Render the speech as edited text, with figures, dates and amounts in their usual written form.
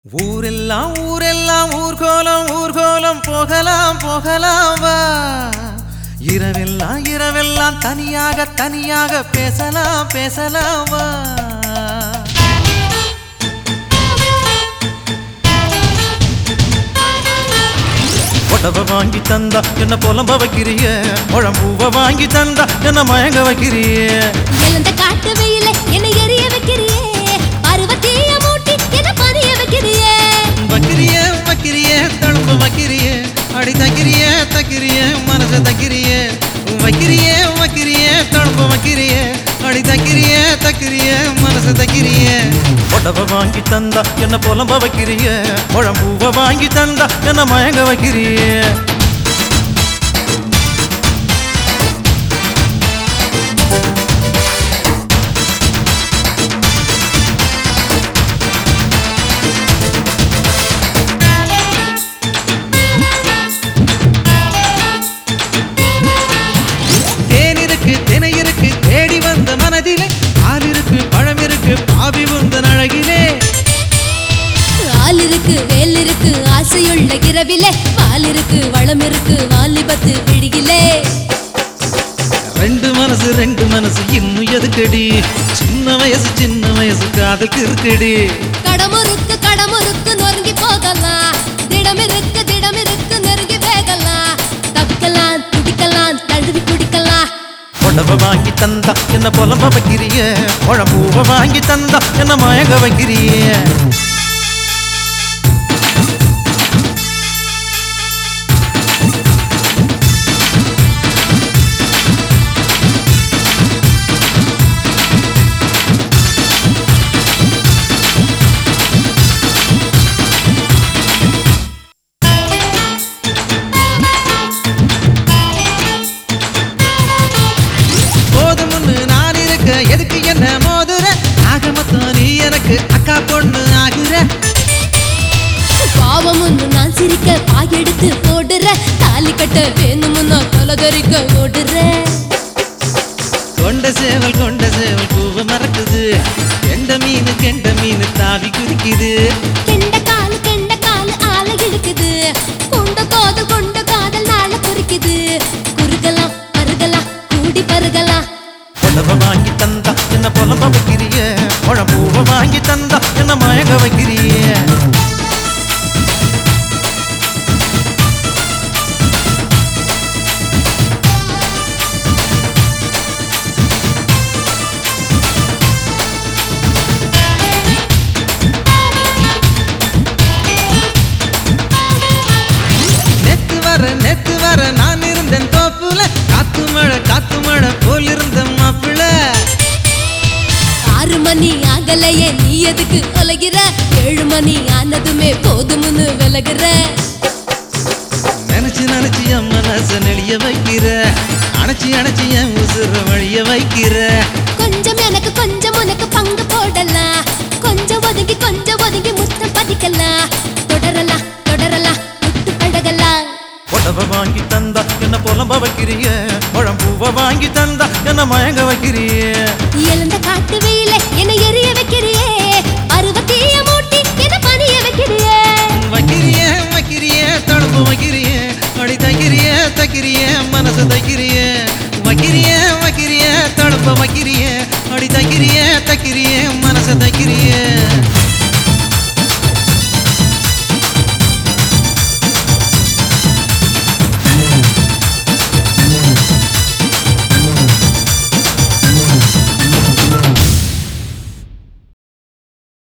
ஊரெல்லாம் ஊரெல்லாம் ஊர்கோலம் ஊர்கோலம் போகலாம் போகலாம் வா. இரவெல்லாம் இரவெல்லாம் தனியாக தனியாக பேசலாம் பேசலாம் வா. புடவை வாங்கி தந்தா என்ன புலம்ப வைக்கிறிய, குழம்பூவை வாங்கி தந்தா என்ன மயங்க வைக்கிறிய. எழுந்த காட்டு வெயில என்ன எரிய வைக்கிறியே, பருவத்தீய மூட்டி என்ன பறிய வைக்கிறியே. வைக்கிறிய வைக்கிறிய தழும்பு வைக்கிறிய, அடி தக்கிறிய தக்கிறிய மனசு தக்கிறிய. வைக்கிறிய வைக்கிறிய தழும்பு வைக்கிறிய, அடி தக்கிறிய தக்கிறிய மனசு தக்கிறிய. புடவை வாங்கி தந்தா என்ன புலம்ப வைக்கிறிய, குழம்பூவை வாங்கி தந்தா என்ன மயங்க வைக்கிறிய. தேடி வந்த மனதிலே ஆள் இருக்கு பழம் இருக்கு பாவி உந்தன் அழகிலே. ஆள் இருக்கு வேல் இருக்கு ஆசையுள்ள இரவிலே, பால் இருக்கு வளம் இருக்கு வாலிபத்து பிடிகிலே. ரெண்டு மனசு இன்னும் எதுக்கடி, சின்ன வயசு காதுக்கு இருக்குடி. கடமுறுக்கு நொறுங்கி போகலாம், திடம் இருக்கு நெருங்கி வேகலாம். தப்பிக்கலாம் துடிக்கலாம் தழுவி குடிக்கலாம். புடவை வாங்கி தந்தா என்ன புலம்ப வைக்கிறிய, குழம்பூவை வாங்கி தந்தா என்ன மயங்க வைக்கிறிய. எதுக்கு என்ன மோதுற, ஆக மொத்தம் நீ எனக்கு அக்கா பொண்ணு ஆகுற. பாவம் ஒன்று நான் சிரிக்க பாயெடுத்து போடுற, தாலி கட்ட வேணுமுன்னா தொலகரிக்க ஓடுற. கொண்ட சேவல் பூவை மறக்குது, கெண்ட மீன் தாவி குதிக்குது. கெண்ட காலு ஆள இழுக்குது, கொண்ட காதல் நாள குறிக்குது. குறுகலாம் பருகலாம் கூடி பருகலாம். புடவை வாங்கி தந்தா என்ன புலம்ப வைக்கிறிய, குழம்பூவை வாங்கி தந்தா என்ன மயங்க வைக்கிறிய. நேத்து வர நான் இருந்தேன் தோப்புல, காத்து மழை போல் இருந்த மாப்பிள. 6 மணி ஆகலையே நீ எதுக்கு தொலைகிற, 7 மணி ஆனதுமே போதும்னு விலகுற. நினைச்சு என் மனச நெளிய வைக்கிற, அணைச்சி என் உசுர வழிய வைக்கிற. கொஞ்சம் எனக்கு கொஞ்சம் உனக்கு பங்கு போடலாம், கொஞ்சம் ஒதுங்கி முத்தம் பதிக்கலாம். தொடரலாம் விட்டு பழகலாம். புடவை வாங்கி தந்தா என்ன புலம்ப வைக்கிறிய, குழம்பூவை வாங்கி தந்தா என்ன மயங்க வைக்கிறிய. எழுந்த காட்டு வெயில என்ன எரிய